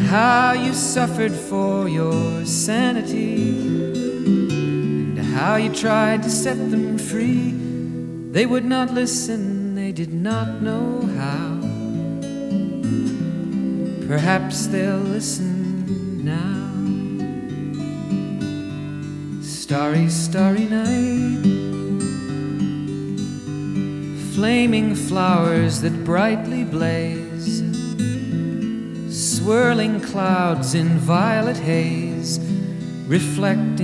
how you suffered for your sanity, and how you tried to set them free. They would not listen, they did not know how. Perhaps they'll listen now. Starry, starry night, flaming flowers that brightly blaze, swirling clouds in violet haze, reflect